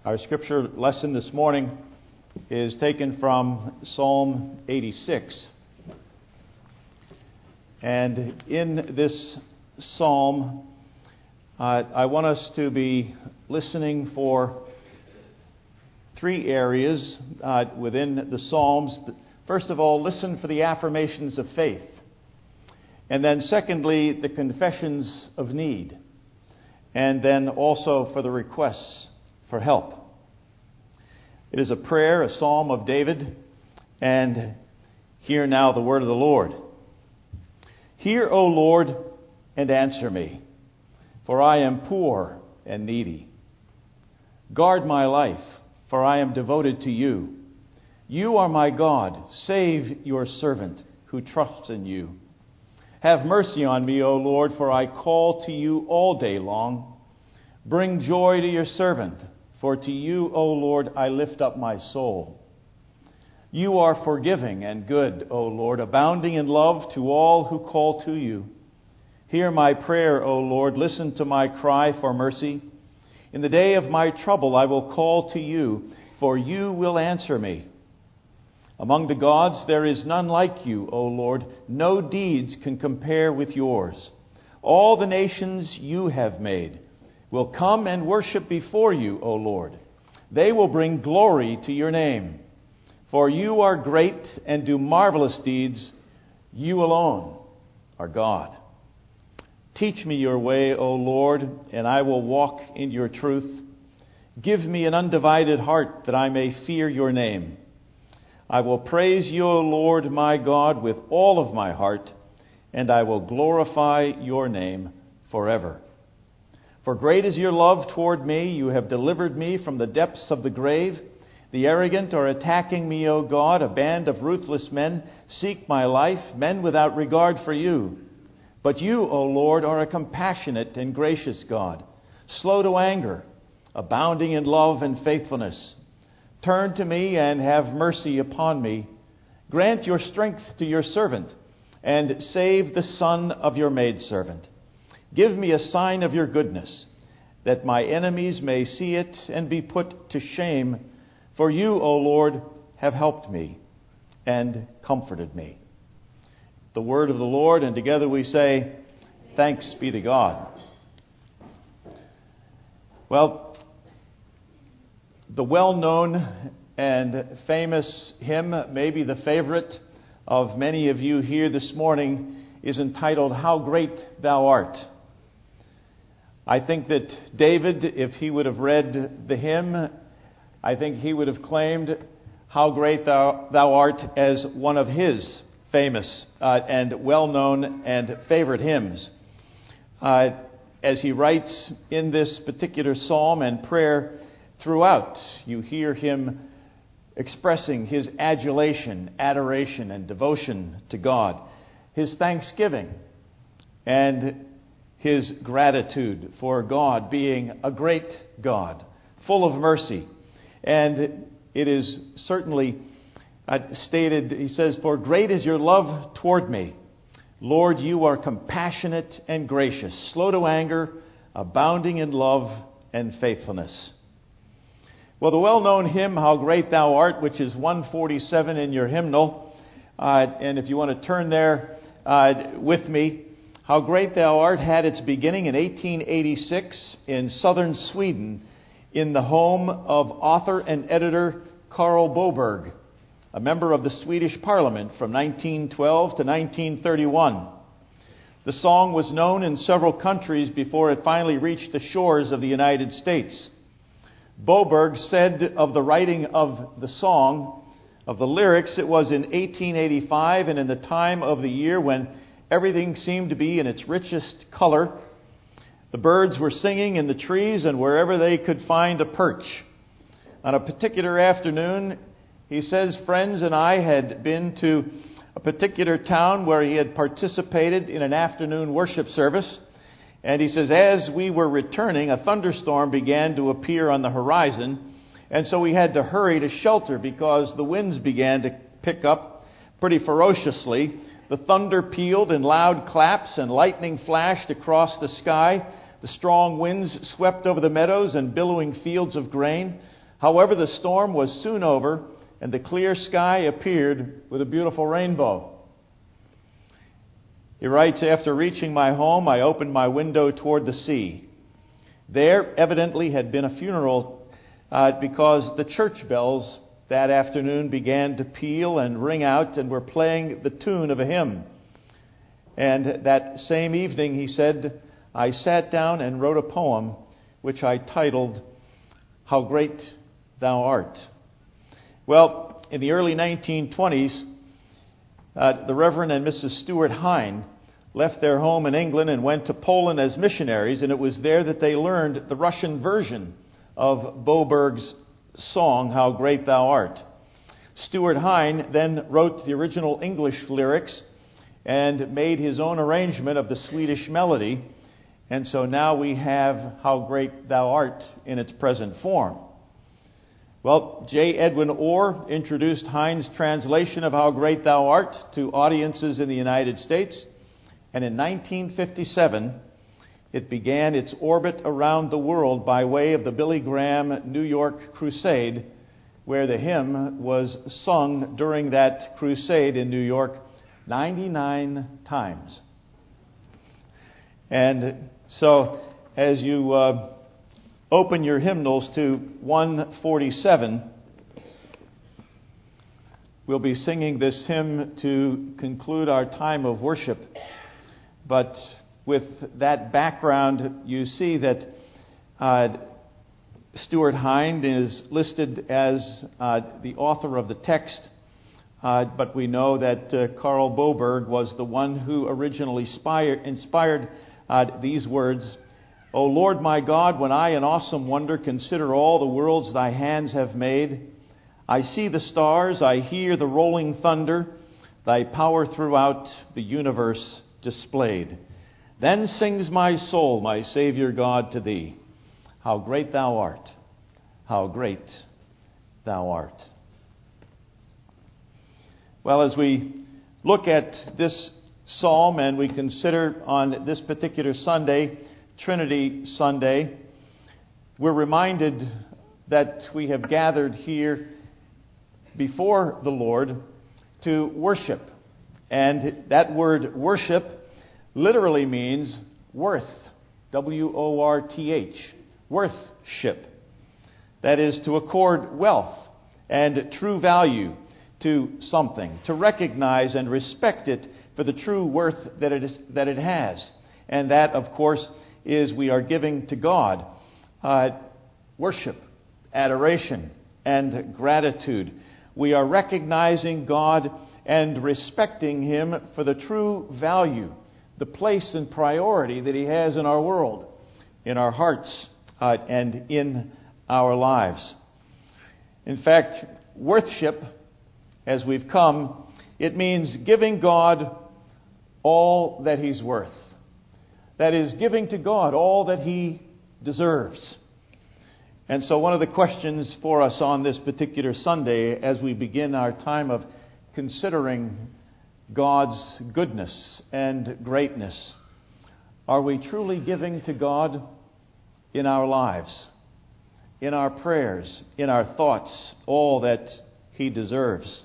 Our scripture lesson this morning is taken from Psalm 86. And in this psalm, I want us to be listening for three areas within the Psalms. First of all, listen for the affirmations of faith. And then secondly, the confessions of need. And then also for the requests for help. It is a prayer, a psalm of David. And hear now the word of the Lord. Hear, O Lord, and answer me, for I am poor and needy. Guard my life, for I am devoted to you. You are my God. Save your servant who trusts in you. Have mercy on me, O Lord, for I call to you all day long. Bring joy to your servant, for to you, O Lord, I lift up my soul. You are forgiving and good, O Lord, abounding in love to all who call to you. Hear my prayer, O Lord. Listen to my cry for mercy. In the day of my trouble I will call to you, for you will answer me. Among the gods there is none like you, O Lord. No deeds can compare with yours. All the nations you have made will come and worship before you, O Lord. They will bring glory to your name. For you are great and do marvelous deeds. You alone are God. Teach me your way, O Lord, and I will walk in your truth. Give me an undivided heart that I may fear your name. I will praise you, O Lord, my God, with all of my heart, and I will glorify your name forever. For great is your love toward me. You have delivered me from the depths of the grave. The arrogant are attacking me, O God. A band of ruthless men seek my life, men without regard for you. But you, O Lord, are a compassionate and gracious God, slow to anger, abounding in love and faithfulness. Turn to me and have mercy upon me. Grant your strength to your servant, and save the son of your maidservant. Give me a sign of your goodness, that my enemies may see it and be put to shame. For you, O Lord, have helped me and comforted me. The word of the Lord, and together we say, thanks be to God. Well, the well-known and famous hymn, maybe the favorite of many of you here this morning, is entitled, How Great Thou Art. I think that David, if he would have read the hymn, I think he would have claimed How Great Thou Art as one of his famous and well-known and favorite hymns. As he writes in this particular psalm and prayer throughout, you hear him expressing his adulation, adoration, and devotion to God, his thanksgiving, and his gratitude for God being a great God, full of mercy. And it is certainly stated, he says, for great is your love toward me. Lord, you are compassionate and gracious, slow to anger, abounding in love and faithfulness. Well, the well-known hymn, How Great Thou Art, which is 147 in your hymnal, and if you want to turn there with me, How Great Thou Art had its beginning in 1886 in southern Sweden in the home of author and editor Carl Boberg, a member of the Swedish Parliament from 1912 to 1931. The song was known in several countries before it finally reached the shores of the United States. Boberg said of the writing of the song, of the lyrics, it was in 1885 and in the time of the year when everything seemed to be in its richest color. The birds were singing in the trees and wherever they could find a perch. On a particular afternoon, he says, friends and I had been to a particular town where he had participated in an afternoon worship service. And he says, as we were returning, a thunderstorm began to appear on the horizon. And so we had to hurry to shelter because the winds began to pick up pretty ferociously. The thunder pealed in loud claps and lightning flashed across the sky. The strong winds swept over the meadows and billowing fields of grain. However, the storm was soon over, and the clear sky appeared with a beautiful rainbow. He writes, after reaching my home, I opened my window toward the sea. There evidently had been a funeral because the church bells that afternoon began to peal and ring out and were playing the tune of a hymn. And that same evening, he said, I sat down and wrote a poem which I titled, How Great Thou Art. Well, in the early 1920s, the Reverend and Mrs. Stuart Hine left their home in England and went to Poland as missionaries, and it was there that they learned the Russian version of Boberg's song, How Great Thou Art. Stuart Hine then wrote the original English lyrics and made his own arrangement of the Swedish melody, and so now we have How Great Thou Art in its present form. Well, J. Edwin Orr introduced Hine's translation of How Great Thou Art to audiences in the United States, and in 1957 it began its orbit around the world by way of the Billy Graham New York Crusade, where the hymn was sung during that crusade in New York 99 times. And so, as you open your hymnals to 147, we'll be singing this hymn to conclude our time of worship. But with that background, you see that Stuart Hine is listed as the author of the text, but we know that Karl Boberg was the one who originally inspired these words. O Lord my God, when I in awesome wonder consider all the worlds thy hands have made, I see the stars, I hear the rolling thunder, thy power throughout the universe displayed. Then sings my soul, my Savior God, to thee. How great thou art, how great thou art. Well, as we look at this psalm and we consider on this particular Sunday, Trinity Sunday, we're reminded that we have gathered here before the Lord to worship. And that word worship literally means worth, W-O-R-T-H, worthship. That is to accord wealth and true value to something, to recognize and respect it for the true worth that it has. And that, of course, is we are giving to God worship, adoration, and gratitude. We are recognizing God and respecting Him for the true value, the place and priority that He has in our world, in our hearts, and in our lives. In fact, worship, as we've come, it means giving God all that He's worth. That is, giving to God all that He deserves. And so one of the questions for us on this particular Sunday, as we begin our time of considering God's goodness and greatness, are we truly giving to God in our lives, in our prayers, in our thoughts, all that He deserves?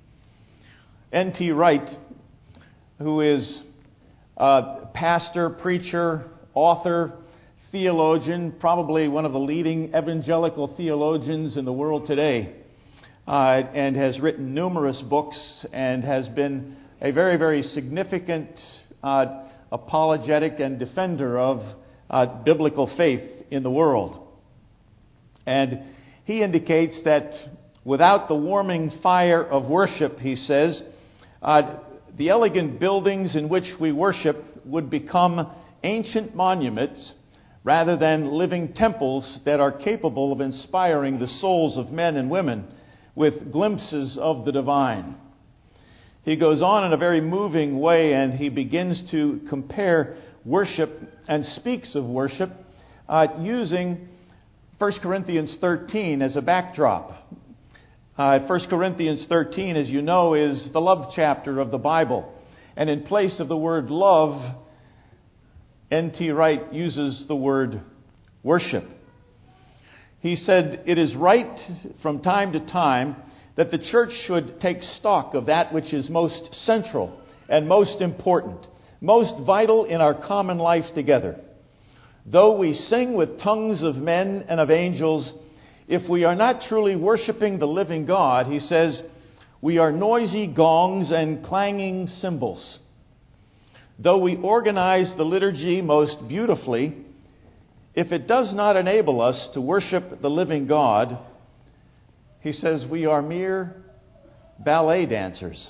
N.T. Wright, who is a pastor, preacher, author, theologian, probably one of the leading evangelical theologians in the world today, and has written numerous books and has been a very, very significant apologetic and defender of biblical faith in the world. And he indicates that without the warming fire of worship, he says, the elegant buildings in which we worship would become ancient monuments rather than living temples that are capable of inspiring the souls of men and women with glimpses of the divine. He goes on in a very moving way, and he begins to compare worship and speaks of worship using 1 Corinthians 13 as a backdrop. 1 Corinthians 13, as you know, is the love chapter of the Bible. And in place of the word love, N.T. Wright uses the word worship. he said, "It is right from time to time that the church should take stock of that which is most central and most important, most vital in our common life together. Though we sing with tongues of men and of angels, if we are not truly worshiping the living God," he says, "we are noisy gongs and clanging cymbals. Though we organize the liturgy most beautifully, if it does not enable us to worship the living God," he says, "we are mere ballet dancers."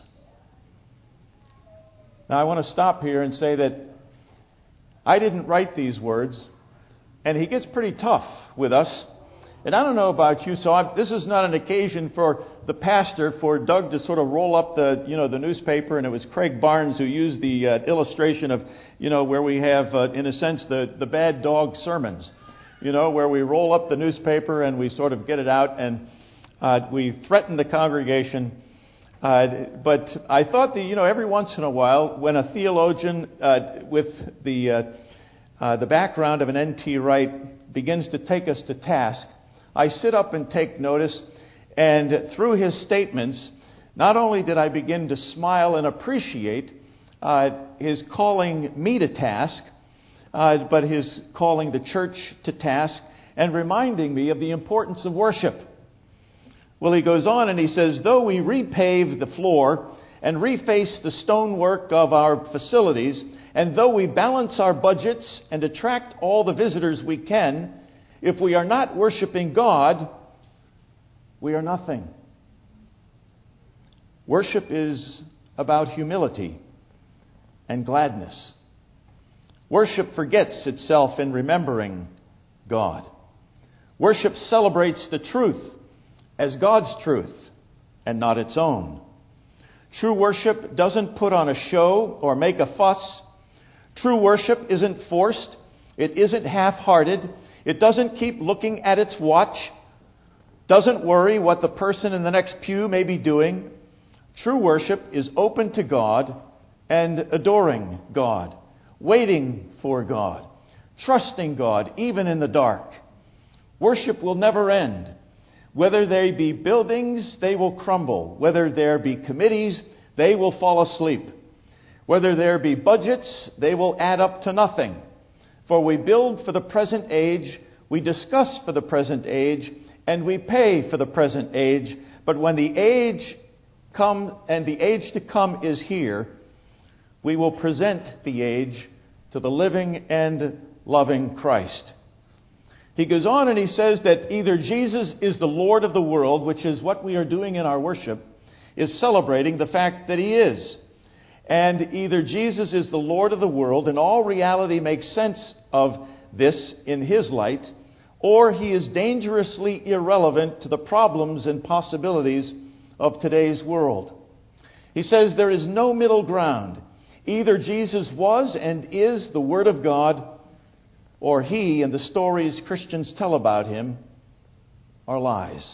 Now I want to stop here and say that I didn't write these words, and he gets pretty tough with us. And I don't know about you, so this is not an occasion for the pastor, for Doug to sort of roll up the newspaper, and it was Craig Barnes who used the illustration of, where we have, in a sense, the bad dog sermons, where we roll up the newspaper and we sort of get it out and we threaten the congregation. But I thought that, every once in a while, when a theologian with the background of an N.T. Wright begins to take us to task, I sit up and take notice, and through his statements, not only did I begin to smile and appreciate his calling me to task, but his calling the church to task and reminding me of the importance of worship. Well, he goes on and he says, "Though we repave the floor and reface the stonework of our facilities, and though we balance our budgets and attract all the visitors we can, if we are not worshiping God, we are nothing." Worship is about humility and gladness. Worship forgets itself in remembering God. Worship celebrates the truth as God's truth and not its own. True worship doesn't put on a show or make a fuss. True worship isn't forced. It isn't half-hearted. It doesn't keep looking at its watch. Doesn't worry what the person in the next pew may be doing. True worship is open to God and adoring God, waiting for God, trusting God even in the dark. Worship will never end. Whether they be buildings, they will crumble. Whether there be committees, they will fall asleep. Whether there be budgets, they will add up to nothing. For we build for the present age, we discuss for the present age, and we pay for the present age. But when the age come and the age to come is here, we will present the age to the living and loving Christ. He goes on and he says that either Jesus is the Lord of the world, which is what we are doing in our worship, is celebrating the fact that he is. And either Jesus is the Lord of the world, and all reality makes sense of this in his light, or he is dangerously irrelevant to the problems and possibilities of today's world. He says there is no middle ground. Either Jesus was and is the Word of God, or he and the stories Christians tell about him are lies.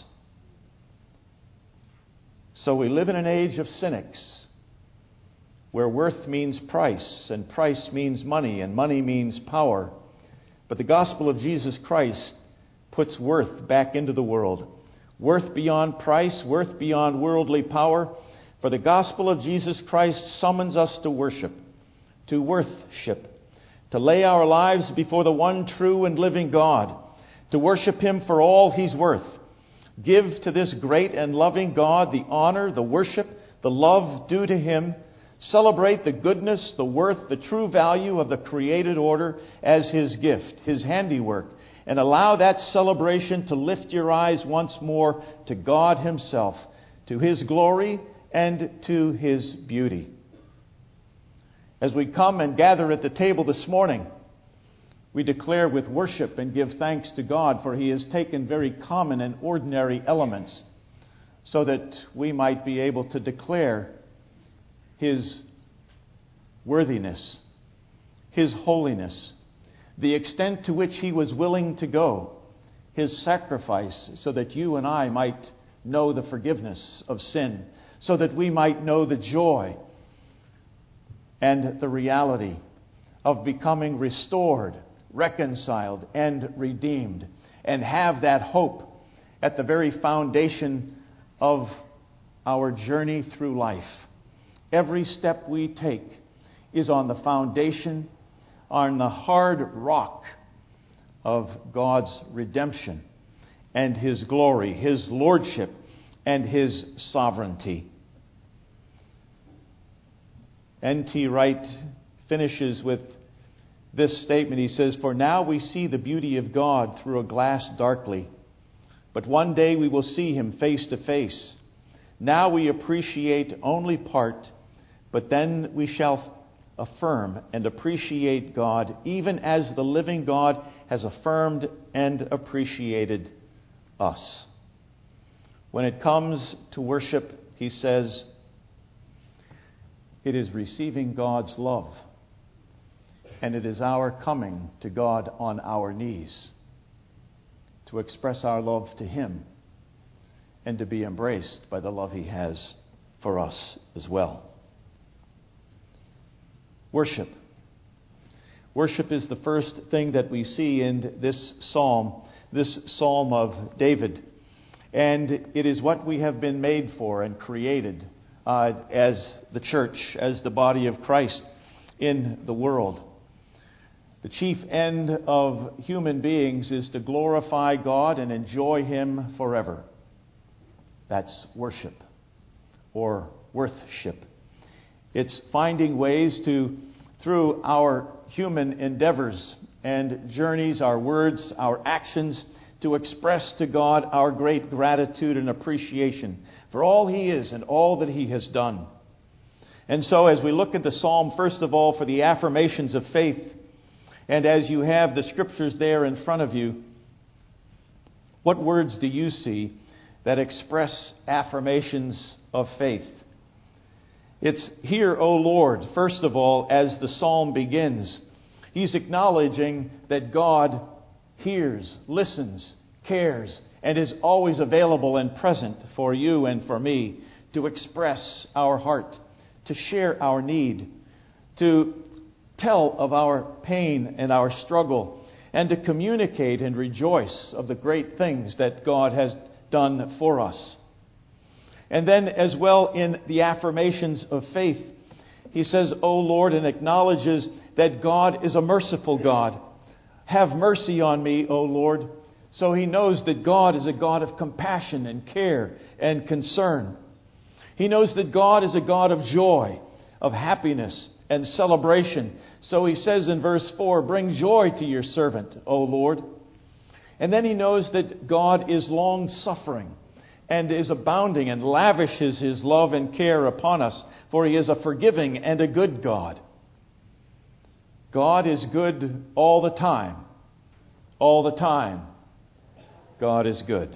So we live in an age of cynics, where worth means price, and price means money, and money means power. But the gospel of Jesus Christ puts worth back into the world. Worth beyond price, worth beyond worldly power. For the gospel of Jesus Christ summons us to worship, to worship, to lay our lives before the one true and living God, to worship him for all he's worth. Give to this great and loving God the honor, the worship, the love due to him. Celebrate the goodness, the worth, the true value of the created order as his gift, his handiwork, and allow that celebration to lift your eyes once more to God himself, to his glory and to his beauty. As we come and gather at the table this morning, we declare with worship and give thanks to God, for he has taken very common and ordinary elements so that we might be able to declare his worthiness, his holiness, the extent to which he was willing to go, his sacrifice, so that you and I might know the forgiveness of sin, so that we might know the joy and the reality of becoming restored, reconciled, and redeemed, and have that hope at the very foundation of our journey through life. Every step we take is on the foundation, on the hard rock of God's redemption and His glory, His lordship, and His sovereignty. N.T. Wright finishes with this statement. He says, "For now we see the beauty of God through a glass darkly, but one day we will see Him face to face. Now we appreciate only part, but then we shall affirm and appreciate God, even as the living God has affirmed and appreciated us." When it comes to worship, he says, it is receiving God's love, and it is our coming to God on our knees to express our love to Him and to be embraced by the love He has for us as well. Worship. Worship is the first thing that we see in this psalm of David. And it is what we have been made for and created as the church, as the body of Christ in the world. The chief end of human beings is to glorify God and enjoy Him forever. That's worship, or worthship. It's finding ways to, through our human endeavors and journeys, our words, our actions, to express to God our great gratitude and appreciation for all He is and all that He has done. And so as we look at the psalm, first of all, for the affirmations of faith, and as you have the scriptures there in front of you, what words do you see that express affirmations of faith? It's "Hear, O Lord," first of all, as the psalm begins. He's acknowledging that God hears, listens, cares, and is always available and present for you and for me to express our heart, to share our need, to tell of our pain and our struggle, and to communicate and rejoice of the great things that God has done for us. And then as well in the affirmations of faith, he says, "O Lord," and acknowledges that God is a merciful God. "Have mercy on me, O Lord." So he knows that God is a God of compassion and care and concern. He knows that God is a God of joy, of happiness and celebration. So he says in verse 4, "Bring joy to your servant, O Lord." And then he knows that God is long-suffering and is abounding and lavishes His love and care upon us, for He is a forgiving and a good God. God is good all the time. All the time, God is good.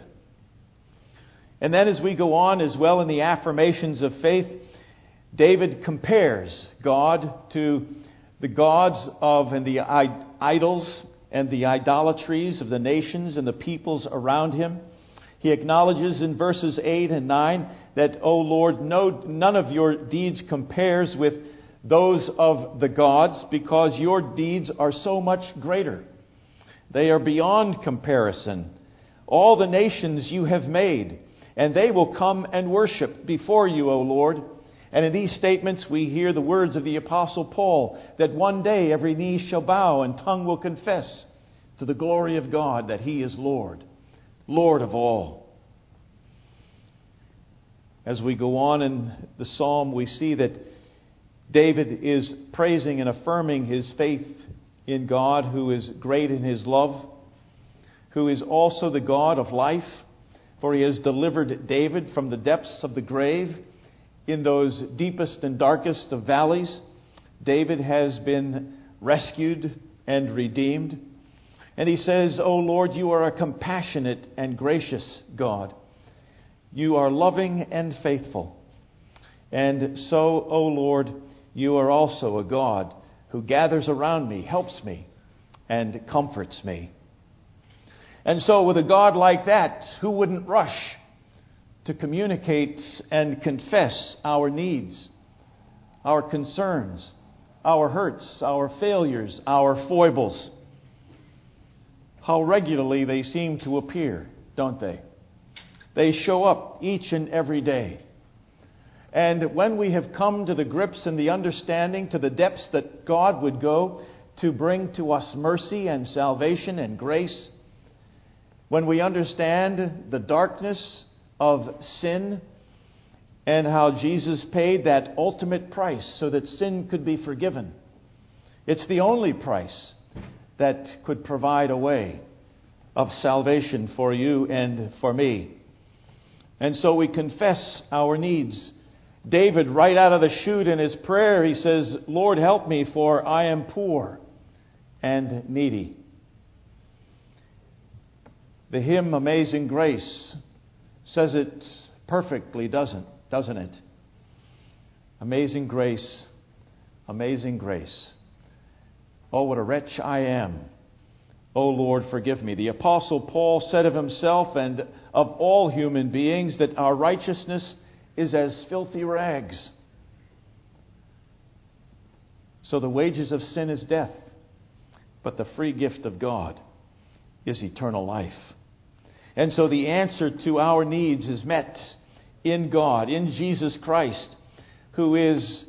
And then as we go on as well in the affirmations of faith, David compares God to the gods of and the idols and the idolatries of the nations and the peoples around him. He acknowledges in verses 8 and 9 that, "O Lord, none of your deeds compares with those of the gods, because your deeds are so much greater. They are beyond comparison. All the nations you have made, and they will come and worship before you, O Lord." And in these statements we hear the words of the Apostle Paul, that one day every knee shall bow and tongue will confess to the glory of God that He is Lord, Lord of all. As we go on in the psalm, we see that David is praising and affirming his faith in God, who is great in His love, who is also the God of life, for He has delivered David from the depths of the grave. In those deepest and darkest of valleys, David has been rescued and redeemed. And he says, "O Lord, you are a compassionate and gracious God. You are loving and faithful. And so, O Lord, you are also a God who gathers around me, helps me, and comforts me." And so with a God like that, who wouldn't rush to communicate and confess our needs, our concerns, our hurts, our failures, our foibles? how regularly they seem to appear, don't they? They show up each and every day. And when we have come to the grips and the understanding, to the depths that God would go to bring to us mercy and salvation and grace, when we understand the darkness of sin and how Jesus paid that ultimate price so that sin could be forgiven, it's the only price that could provide a way of salvation for you and for me. And so we confess our needs. David, right out of the chute in his prayer, he says, Lord, help me, for I am poor and needy. The hymn Amazing Grace says it perfectly, doesn't it? Amazing grace, amazing grace. Oh, what a wretch I am. Oh, Lord, forgive me. The Apostle Paul said of himself and of all human beings that our righteousness is as filthy rags. So the wages of sin is death, but the free gift of God is eternal life. And so the answer to our needs is met in God, in Jesus Christ, who is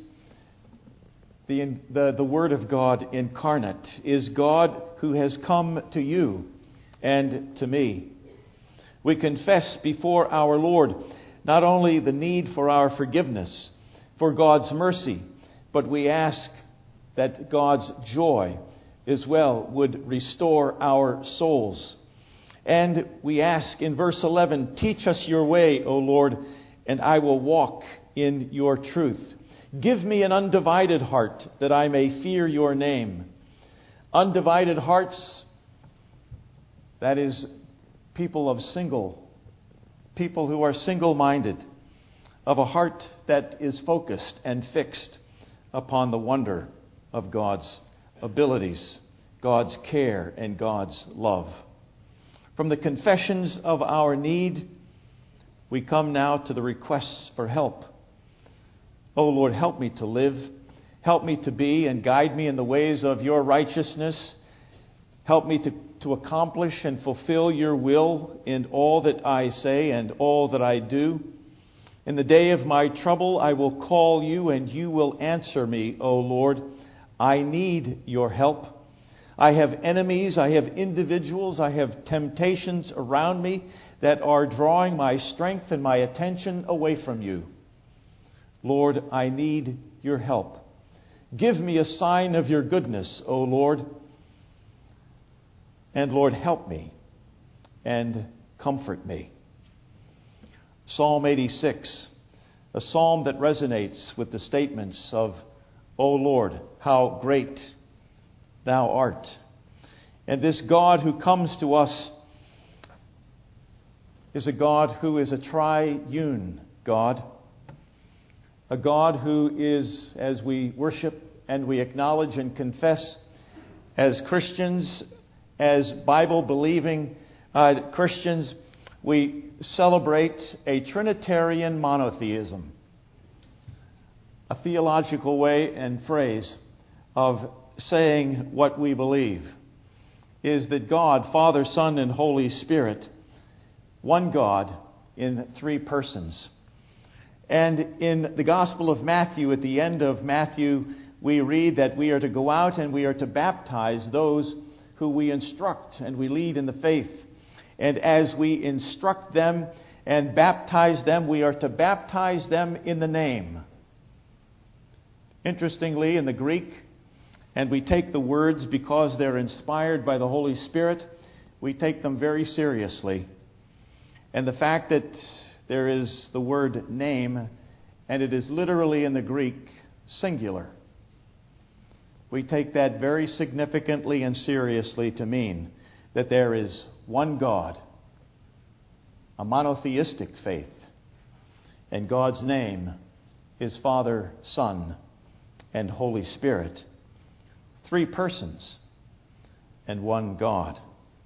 the Word of God incarnate, is God who has come to you and to me. We confess before our Lord not only the need for our forgiveness, for God's mercy, but we ask that God's joy as well would restore our souls. And we ask in verse 11, teach us your way, O Lord, and I will walk in your truth. Give me an undivided heart that I may fear your name. Undivided hearts, that is people who are single-minded, of a heart that is focused and fixed upon the wonder of God's abilities, God's care, and God's love. From the confessions of our need, we come now to the requests for help. Oh Lord, help me to live. Help me to be and guide me in the ways of your righteousness. Help me to accomplish and fulfill your will in all that I say and all that I do. In the day of my trouble, I will call you and you will answer me, O Lord. I need your help. I have enemies, I have individuals, I have temptations around me that are drawing my strength and my attention away from you. Lord, I need your help. Give me a sign of your goodness, O Lord. And Lord, help me and comfort me. Psalm 86, a psalm that resonates with the statements of, O Lord, how great thou art. And this God who comes to us is a God who is a triune God. A God who is, as we worship and we acknowledge and confess as Christians, as Bible-believing Christians, we celebrate a Trinitarian monotheism. A theological way and phrase of saying what we believe is that God, Father, Son, and Holy Spirit, one God in three persons. And in the Gospel of Matthew, at the end of Matthew, we read that we are to go out and we are to baptize those who we instruct and we lead in the faith. And as we instruct them and baptize them, we are to baptize them in the name. Interestingly, in the Greek, and we take the words because they're inspired by the Holy Spirit, we take them very seriously. And the fact that there is the word name, and it is literally in the Greek singular, we take that very significantly and seriously to mean that there is one God, a monotheistic faith, and God's name is Father, Son, and Holy Spirit. Three persons and one God.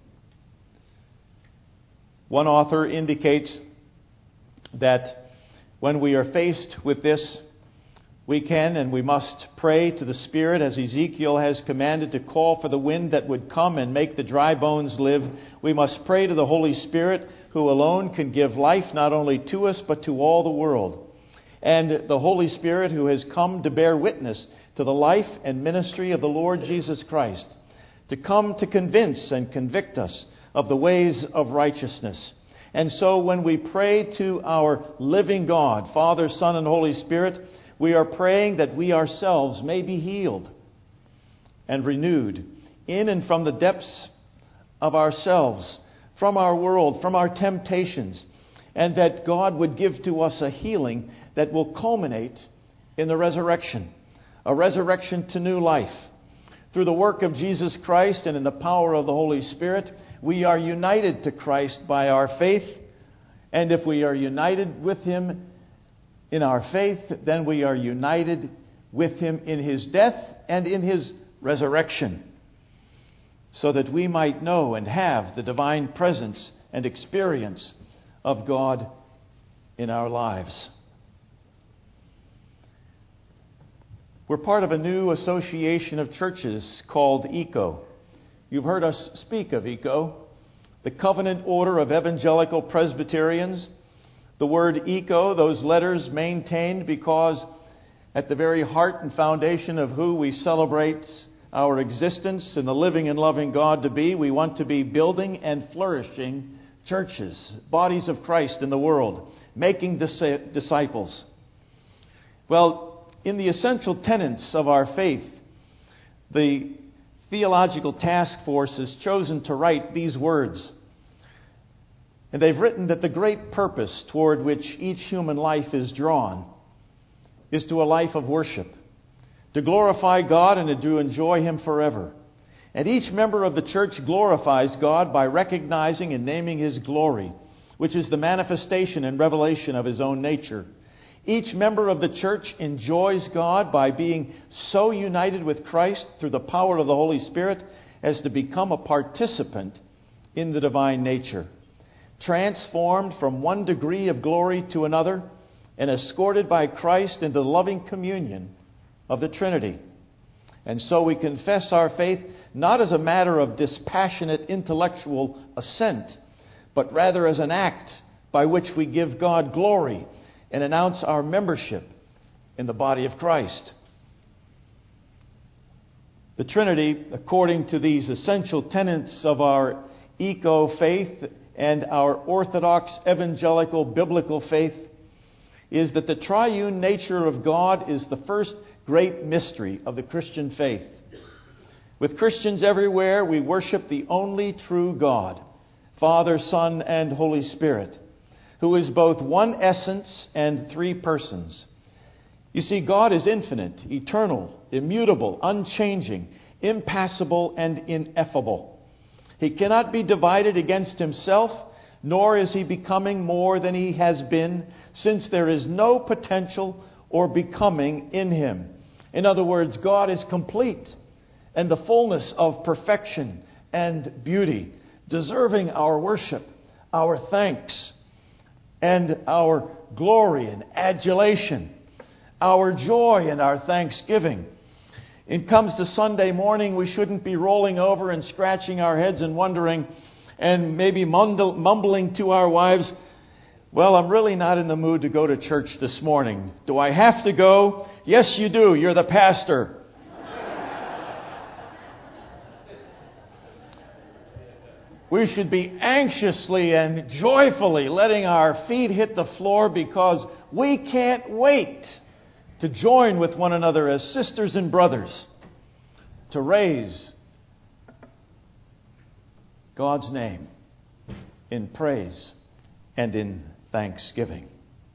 One author indicates that when we are faced with this, We can and we must pray to the Spirit as Ezekiel has commanded to call for the wind that would come and make the dry bones live. We must pray to the Holy Spirit, who alone can give life not only to us but to all the world. And the Holy Spirit who has come to bear witness to the life and ministry of the Lord Jesus Christ, to come to convince and convict us of the ways of righteousness. And so when we pray to our living God, Father, Son, and Holy Spirit, we are praying that we ourselves may be healed and renewed in and from the depths of ourselves, from our world, from our temptations, and that God would give to us a healing that will culminate in the resurrection, a resurrection to new life. Through the work of Jesus Christ and in the power of the Holy Spirit, we are united to Christ by our faith, and if we are united with Him in our faith, then we are united with Him in His death and in His resurrection, so that we might know and have the divine presence and experience of God in our lives. We're part of a new association of churches called ECO. You've heard us speak of ECO, the Covenant Order of Evangelical Presbyterians. The word ECO, those letters maintained because at the very heart and foundation of who we celebrate our existence and the living and loving God to be, we want to be building and flourishing churches, bodies of Christ in the world, making disciples. Well, in the essential tenets of our faith, the Theological Task Force has chosen to write these words. And they've written that the great purpose toward which each human life is drawn is to a life of worship, to glorify God and to enjoy Him forever. And each member of the church glorifies God by recognizing and naming His glory, which is the manifestation and revelation of His own nature. Each member of the church enjoys God by being so united with Christ through the power of the Holy Spirit as to become a participant in the divine nature, transformed from one degree of glory to another and escorted by Christ into the loving communion of the Trinity. And so we confess our faith not as a matter of dispassionate intellectual assent, but rather as an act by which we give God glory and announce our membership in the body of Christ. The Trinity, according to these essential tenets of our ECO faith and our Orthodox evangelical biblical faith, is that the triune nature of God is the first great mystery of the Christian faith. With Christians everywhere, we worship the only true God, Father, Son, and Holy Spirit, who is both one essence and three persons. You see, God is infinite, eternal, immutable, unchanging, impassible, and ineffable. He cannot be divided against Himself, nor is He becoming more than He has been, since there is no potential or becoming in Him. In other words, God is complete and the fullness of perfection and beauty, deserving our worship, our thanks, and our glory and adulation, our joy and our thanksgiving. It comes to Sunday morning, we shouldn't be rolling over and scratching our heads and wondering and maybe mumbling to our wives, well, I'm really not in the mood to go to church this morning. Do I have to go? Yes, you do. You're the pastor. We should be anxiously and joyfully letting our feet hit the floor because we can't wait to join with one another as sisters and brothers to raise God's name in praise and in thanksgiving.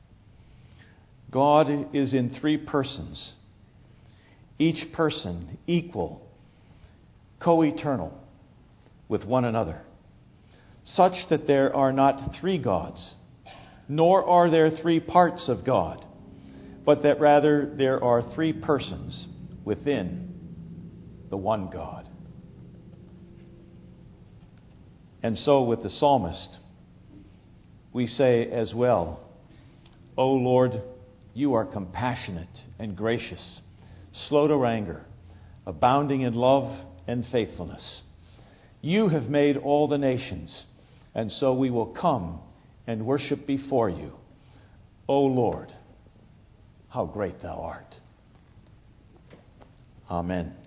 God is in three persons, each person equal, co-eternal with one another, such that there are not three gods, nor are there three parts of God, but that rather there are three persons within the one God. And so with the psalmist, we say as well, O Lord, You are compassionate and gracious, slow to anger, abounding in love and faithfulness. You have made all the nations, and so we will come and worship before you. O Lord, how great thou art. Amen.